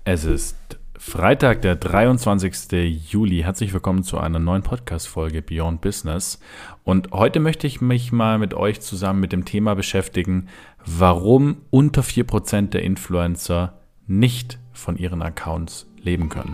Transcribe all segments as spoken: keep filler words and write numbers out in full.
Es ist Freitag, der dreiundzwanzigster Juli. Herzlich willkommen zu einer neuen Podcast-Folge Beyond Business. Und heute möchte ich mich mal mit euch zusammen mit dem Thema beschäftigen, warum unter vier Prozent der Influencer nicht von ihren Accounts leben können.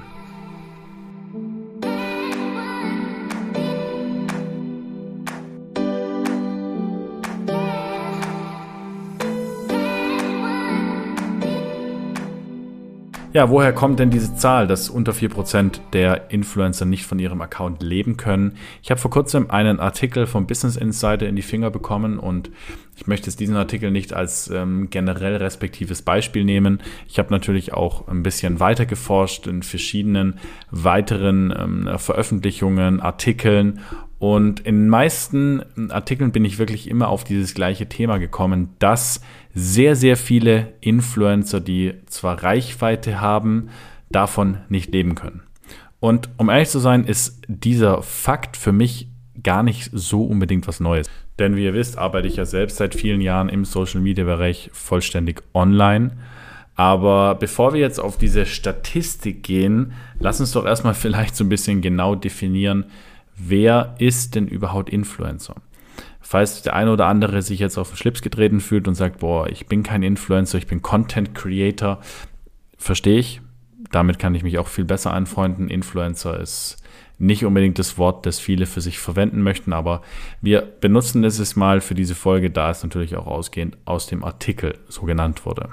Ja, woher kommt denn diese Zahl, dass unter vier Prozent der Influencer nicht von ihrem Account leben können? Ich habe vor kurzem einen Artikel vom Business Insider in die Finger bekommen und ich möchte jetzt diesen Artikel nicht als ähm, generell respektives Beispiel nehmen. Ich habe natürlich auch ein bisschen weiter geforscht in verschiedenen weiteren ähm, Veröffentlichungen, Artikeln. Und in den meisten Artikeln bin ich wirklich immer auf dieses gleiche Thema gekommen, dass sehr, sehr viele Influencer, die zwar Reichweite haben, davon nicht leben können. Und um ehrlich zu sein, ist dieser Fakt für mich gar nicht so unbedingt was Neues. Denn wie ihr wisst, arbeite ich ja selbst seit vielen Jahren im Social-Media-Bereich vollständig online. Aber bevor wir jetzt auf diese Statistik gehen, lass uns doch erstmal vielleicht so ein bisschen genau definieren, wer ist denn überhaupt Influencer? Falls der eine oder andere sich jetzt auf den Schlips getreten fühlt und sagt, boah, ich bin kein Influencer, ich bin Content Creator, verstehe ich. Damit kann ich mich auch viel besser anfreunden. Influencer ist nicht unbedingt das Wort, das viele für sich verwenden möchten, aber wir benutzen es jetzt mal für diese Folge, da es natürlich auch ausgehend aus dem Artikel so genannt wurde.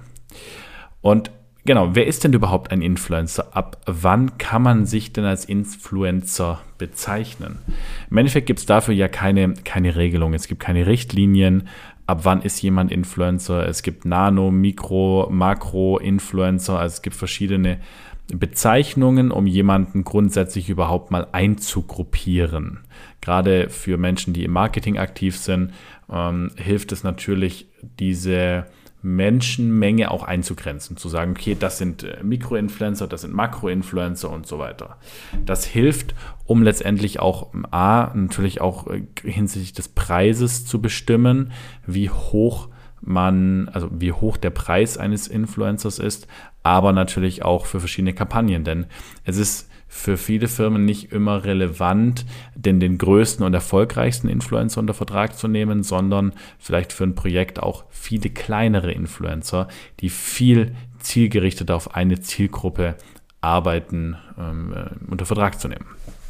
Und genau, wer ist denn überhaupt ein Influencer? Ab wann kann man sich denn als Influencer bezeichnen? Im Endeffekt gibt es dafür ja keine, keine Regelung. Es gibt keine Richtlinien. Ab wann ist jemand Influencer? Es gibt Nano-, Mikro-, Makro-Influencer. Also es gibt verschiedene Bezeichnungen, um jemanden grundsätzlich überhaupt mal einzugruppieren. Gerade für Menschen, die im Marketing aktiv sind, ähm, hilft es natürlich, diese Menschenmenge auch einzugrenzen, zu sagen, okay, das sind Mikroinfluencer, das sind Makroinfluencer und so weiter. Das hilft, um letztendlich auch A, natürlich auch hinsichtlich des Preises zu bestimmen, wie hoch man, also wie hoch der Preis eines Influencers ist, aber natürlich auch für verschiedene Kampagnen, denn es ist für viele Firmen nicht immer relevant, denn den größten und erfolgreichsten Influencer unter Vertrag zu nehmen, sondern vielleicht für ein Projekt auch viele kleinere Influencer, die viel zielgerichteter auf eine Zielgruppe arbeiten, ähm, unter Vertrag zu nehmen.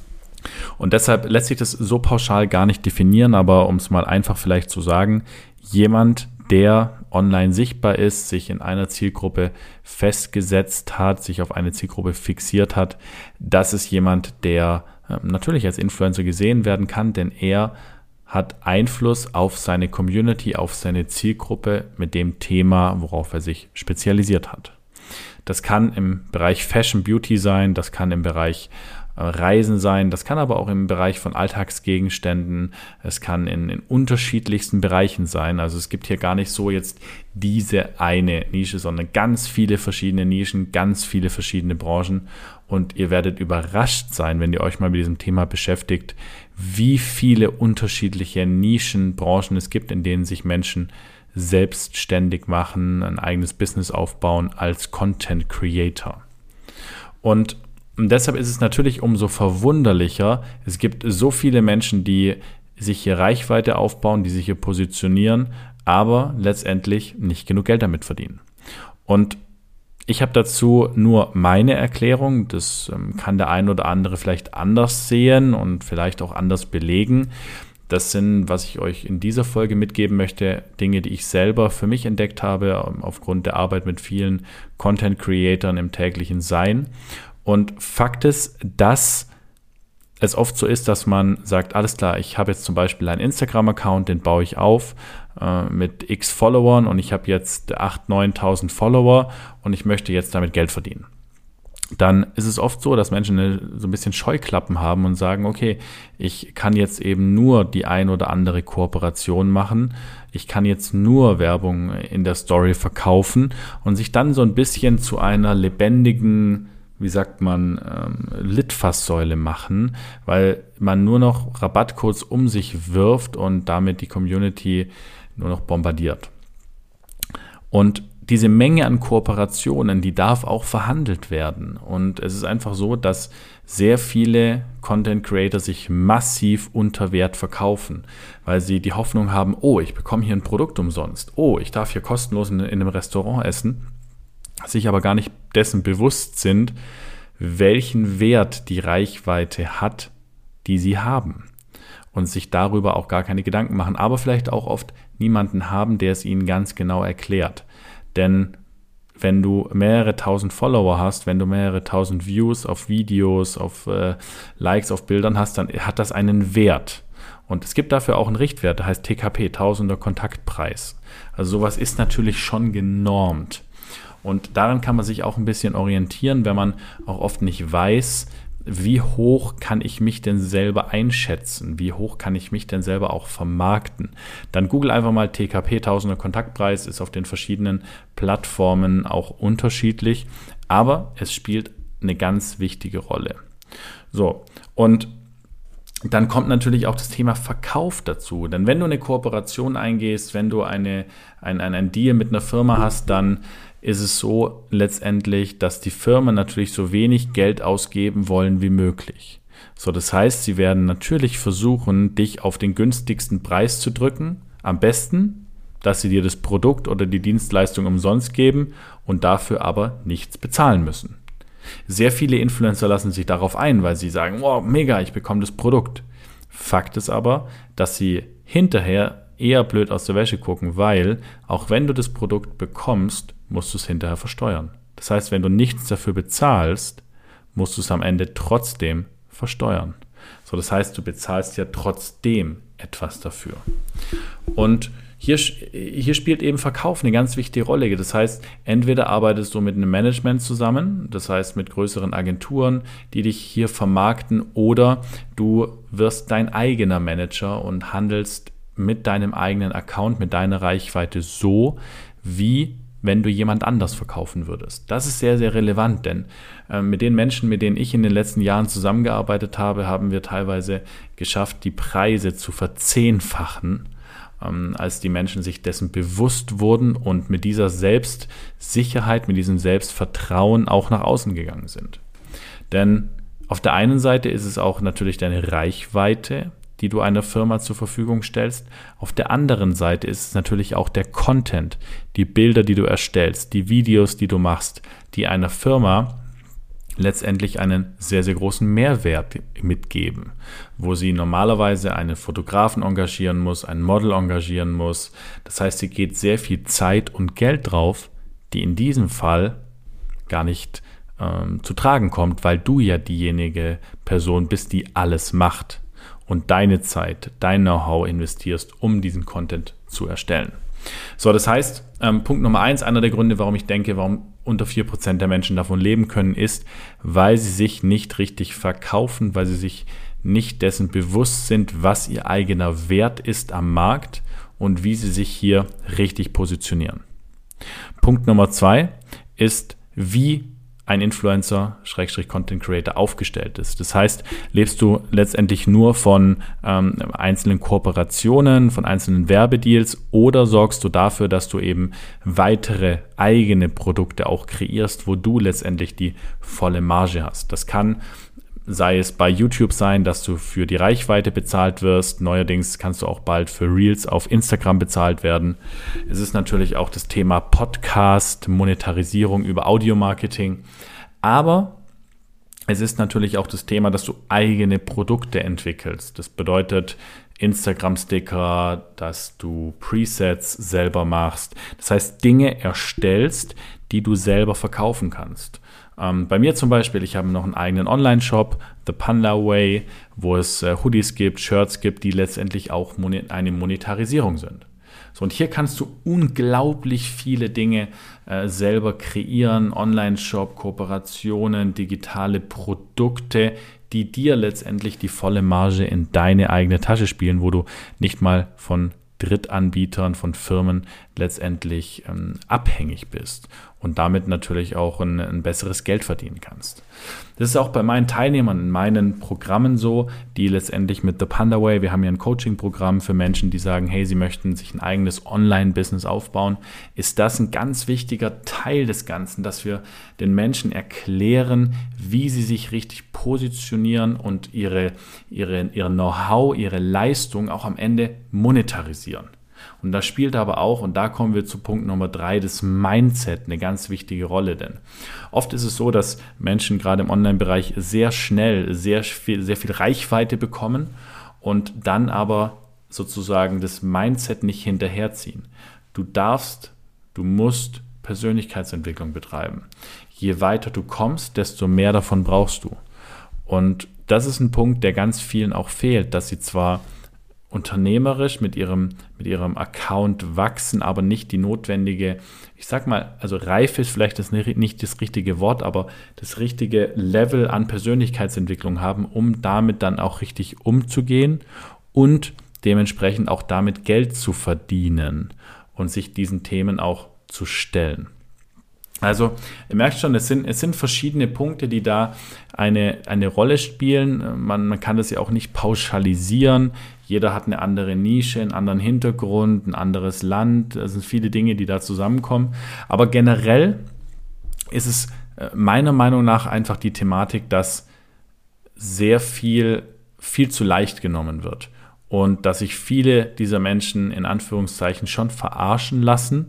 Und deshalb lässt sich das so pauschal gar nicht definieren, aber um es mal einfach vielleicht zu sagen, jemand, der online sichtbar ist, sich in einer Zielgruppe festgesetzt hat, sich auf eine Zielgruppe fixiert hat, das ist jemand, der äh, natürlich als Influencer gesehen werden kann, denn er hat Einfluss auf seine Community, auf seine Zielgruppe mit dem Thema, worauf er sich spezialisiert hat. Das kann im Bereich Fashion, Beauty sein, das kann im Bereich Reisen sein, das kann aber auch im Bereich von Alltagsgegenständen, es kann in, in unterschiedlichsten Bereichen sein. Also es gibt hier gar nicht so jetzt diese eine Nische, sondern ganz viele verschiedene Nischen, ganz viele verschiedene Branchen und ihr werdet überrascht sein, wenn ihr euch mal mit diesem Thema beschäftigt, wie viele unterschiedliche Nischen, Branchen es gibt, in denen sich Menschen selbstständig machen, ein eigenes Business aufbauen als Content Creator. Und Und deshalb ist es natürlich umso verwunderlicher, es gibt so viele Menschen, die sich hier Reichweite aufbauen, die sich hier positionieren, aber letztendlich nicht genug Geld damit verdienen. Und ich habe dazu nur meine Erklärung, das kann der ein oder andere vielleicht anders sehen und vielleicht auch anders belegen. Das sind, was ich euch in dieser Folge mitgeben möchte, Dinge, die ich selber für mich entdeckt habe, aufgrund der Arbeit mit vielen Content-Creatern im täglichen Sein. Und Fakt ist, dass es oft so ist, dass man sagt, alles klar, ich habe jetzt zum Beispiel einen Instagram-Account, den baue ich auf äh, mit x Followern und ich habe jetzt achttausend, neuntausend Follower und ich möchte jetzt damit Geld verdienen. Dann ist es oft so, dass Menschen eine, so ein bisschen Scheuklappen haben und sagen, okay, ich kann jetzt eben nur die ein oder andere Kooperation machen, ich kann jetzt nur Werbung in der Story verkaufen und sich dann so ein bisschen zu einer lebendigen, wie sagt man, ähm, Litfaßsäule machen, weil man nur noch Rabattcodes um sich wirft und damit die Community nur noch bombardiert. Und diese Menge an Kooperationen, die darf auch verhandelt werden. Und es ist einfach so, dass sehr viele Content Creator sich massiv unter Wert verkaufen, weil sie die Hoffnung haben, oh, ich bekomme hier ein Produkt umsonst, oh, ich darf hier kostenlos in, in einem Restaurant essen, sich aber gar nicht dessen bewusst sind, welchen Wert die Reichweite hat, die sie haben. Und sich darüber auch gar keine Gedanken machen, aber vielleicht auch oft niemanden haben, der es ihnen ganz genau erklärt. Denn wenn du mehrere tausend Follower hast, wenn du mehrere tausend Views auf Videos, auf äh, Likes auf Bildern hast, dann hat das einen Wert. Und es gibt dafür auch einen Richtwert, der heißt T K P, Tausender Kontaktpreis. Also sowas ist natürlich schon genormt. Und daran kann man sich auch ein bisschen orientieren, wenn man auch oft nicht weiß, wie hoch kann ich mich denn selber einschätzen? Wie hoch kann ich mich denn selber auch vermarkten? Dann google einfach mal T K P, Tausender Kontaktpreis, ist auf den verschiedenen Plattformen auch unterschiedlich, aber es spielt eine ganz wichtige Rolle. So, und dann kommt natürlich auch das Thema Verkauf dazu. Denn wenn du eine Kooperation eingehst, wenn du eine, ein, ein, ein Deal mit einer Firma hast, dann ist es so letztendlich, dass die Firmen natürlich so wenig Geld ausgeben wollen wie möglich. So, das heißt, sie werden natürlich versuchen, dich auf den günstigsten Preis zu drücken. Am besten, dass sie dir das Produkt oder die Dienstleistung umsonst geben und dafür aber nichts bezahlen müssen. Sehr viele Influencer lassen sich darauf ein, weil sie sagen, wow, mega, ich bekomme das Produkt. Fakt ist aber, dass sie hinterher eher blöd aus der Wäsche gucken, weil auch wenn du das Produkt bekommst, musst du es hinterher versteuern. Das heißt, wenn du nichts dafür bezahlst, musst du es am Ende trotzdem versteuern. So, das heißt, du bezahlst ja trotzdem etwas dafür. Und hier, hier spielt eben Verkauf eine ganz wichtige Rolle. Das heißt, entweder arbeitest du mit einem Management zusammen, das heißt mit größeren Agenturen, die dich hier vermarkten, oder du wirst dein eigener Manager und handelst mit deinem eigenen Account, mit deiner Reichweite so, wie wenn du jemand anders verkaufen würdest. Das ist sehr, sehr relevant, denn äh, mit den Menschen, mit denen ich in den letzten Jahren zusammengearbeitet habe, haben wir teilweise geschafft, die Preise zu verzehnfachen, ähm, als die Menschen sich dessen bewusst wurden und mit dieser Selbstsicherheit, mit diesem Selbstvertrauen auch nach außen gegangen sind. Denn auf der einen Seite ist es auch natürlich deine Reichweite, die du einer Firma zur Verfügung stellst. Auf der anderen Seite ist es natürlich auch der Content, die Bilder, die du erstellst, die Videos, die du machst, die einer Firma letztendlich einen sehr, sehr großen Mehrwert mitgeben, wo sie normalerweise einen Fotografen engagieren muss, ein Model engagieren muss. Das heißt, sie geht sehr viel Zeit und Geld drauf, die in diesem Fall gar nicht ähm, zu tragen kommt, weil du ja diejenige Person bist, die alles macht und deine Zeit, dein Know-how investierst, um diesen Content zu erstellen. So, das heißt, ähm, Punkt Nummer eins, einer der Gründe, warum ich denke, warum unter vier Prozent der Menschen davon leben können, ist, weil sie sich nicht richtig verkaufen, weil sie sich nicht dessen bewusst sind, was ihr eigener Wert ist am Markt und wie sie sich hier richtig positionieren. Punkt Nummer zwei ist, wie ein Influencer, Schrägstrich Content Creator aufgestellt ist. Das heißt, lebst du letztendlich nur von ähm, einzelnen Kooperationen, von einzelnen Werbedeals, oder sorgst du dafür, dass du eben weitere eigene Produkte auch kreierst, wo du letztendlich die volle Marge hast. Das kann, sei es bei YouTube sein, dass du für die Reichweite bezahlt wirst. Neuerdings kannst du auch bald für Reels auf Instagram bezahlt werden. Es ist natürlich auch das Thema Podcast, Monetarisierung über Audio-Marketing. Aber es ist natürlich auch das Thema, dass du eigene Produkte entwickelst. Das bedeutet Instagram-Sticker, dass du Presets selber machst. Das heißt, Dinge erstellst, die du selber verkaufen kannst. Ähm, bei mir zum Beispiel, ich habe noch einen eigenen Online-Shop, The Panda Way, wo es äh, Hoodies gibt, Shirts gibt, die letztendlich auch monet- eine Monetarisierung sind. So, und hier kannst du unglaublich viele Dinge äh, selber kreieren, Online-Shop, Kooperationen, digitale Produkte, die dir letztendlich die volle Marge in deine eigene Tasche spielen, wo du nicht mal von Drittanbietern, von Firmen letztendlich ähm, abhängig bist. und damit natürlich auch ein, ein besseres Geld verdienen kannst. Das ist auch bei meinen Teilnehmern in meinen Programmen so, die letztendlich mit The Panda Way, wir haben ja ein Coaching-Programm für Menschen, die sagen, hey, sie möchten sich ein eigenes Online-Business aufbauen, ist das ein ganz wichtiger Teil des Ganzen, dass wir den Menschen erklären, wie sie sich richtig positionieren und ihre, ihre, ihr Know-how, ihre Leistung auch am Ende monetarisieren. Und da spielt aber auch, und da kommen wir zu Punkt Nummer drei, das Mindset eine ganz wichtige Rolle. Denn oft ist es so, dass Menschen gerade im Online-Bereich sehr schnell sehr viel, sehr viel Reichweite bekommen und dann aber sozusagen das Mindset nicht hinterherziehen. Du darfst, du musst Persönlichkeitsentwicklung betreiben. Je weiter du kommst, desto mehr davon brauchst du. Und das ist ein Punkt, der ganz vielen auch fehlt, dass sie zwar unternehmerisch mit ihrem, mit ihrem Account wachsen, aber nicht die notwendige, ich sag mal, also Reife ist vielleicht das nicht das richtige Wort, aber das richtige Level an Persönlichkeitsentwicklung haben, um damit dann auch richtig umzugehen und dementsprechend auch damit Geld zu verdienen und sich diesen Themen auch zu stellen. Also, ihr merkt schon, es sind, es sind verschiedene Punkte, die da eine, eine Rolle spielen. Man, man kann das ja auch nicht pauschalisieren. Jeder hat eine andere Nische, einen anderen Hintergrund, ein anderes Land. Es sind viele Dinge, die da zusammenkommen. Aber generell ist es meiner Meinung nach einfach die Thematik, dass sehr viel, viel zu leicht genommen wird. Und dass sich viele dieser Menschen in Anführungszeichen schon verarschen lassen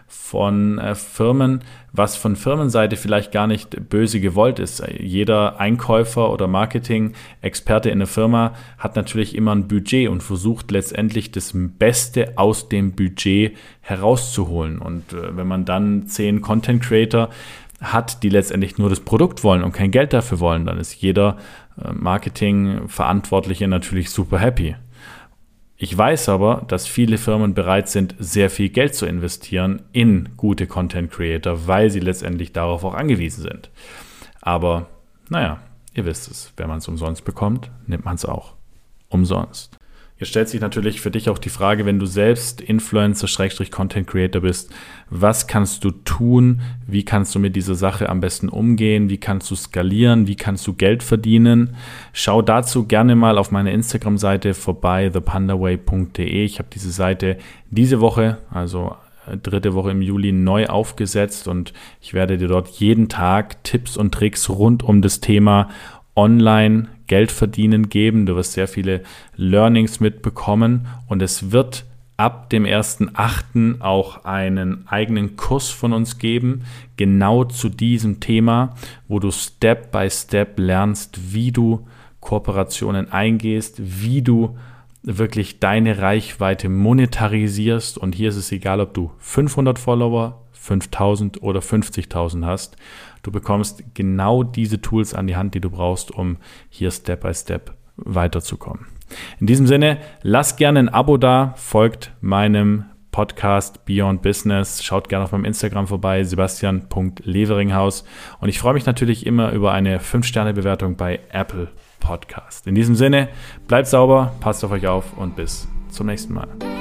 von äh, Firmen, was von Firmenseite vielleicht gar nicht böse gewollt ist. Jeder Einkäufer oder Marketing-Experte in der Firma hat natürlich immer ein Budget und versucht letztendlich das Beste aus dem Budget herauszuholen. Und äh, wenn man dann zehn Content-Creator hat, die letztendlich nur das Produkt wollen und kein Geld dafür wollen, dann ist jeder äh, Marketing-Verantwortliche natürlich super happy. Ich weiß aber, dass viele Firmen bereit sind, sehr viel Geld zu investieren in gute Content Creator, weil sie letztendlich darauf auch angewiesen sind. Aber naja, ihr wisst es, wenn man es umsonst bekommt, nimmt man es auch umsonst. Hier stellt sich natürlich für dich auch die Frage, wenn du selbst Influencer-Content Creator bist, was kannst du tun? Wie kannst du mit dieser Sache am besten umgehen? Wie kannst du skalieren? Wie kannst du Geld verdienen? Schau dazu gerne mal auf meiner Instagram-Seite vorbei, the panda way punkt de. Ich habe diese Seite diese Woche, also dritte Woche im Juli, neu aufgesetzt und ich werde dir dort jeden Tag Tipps und Tricks rund um das Thema Online Geld verdienen geben. Du wirst sehr viele Learnings mitbekommen und es wird ab dem ersten achten auch einen eigenen Kurs von uns geben, genau zu diesem Thema, wo du Step by Step lernst, wie du Kooperationen eingehst, wie du wirklich deine Reichweite monetarisierst. Und hier ist es egal, ob du fünfhundert Follower, fünftausend oder fünfzigtausend hast. Du bekommst genau diese Tools an die Hand, die du brauchst, um hier Step by Step weiterzukommen. In diesem Sinne, lasst gerne ein Abo da, folgt meinem Podcast Beyond Business, schaut gerne auf meinem Instagram vorbei, sebastian punkt leveringhaus, und ich freue mich natürlich immer über eine fünf Sterne Bewertung bei Apple Podcast. In diesem Sinne, bleibt sauber, passt auf euch auf und bis zum nächsten Mal.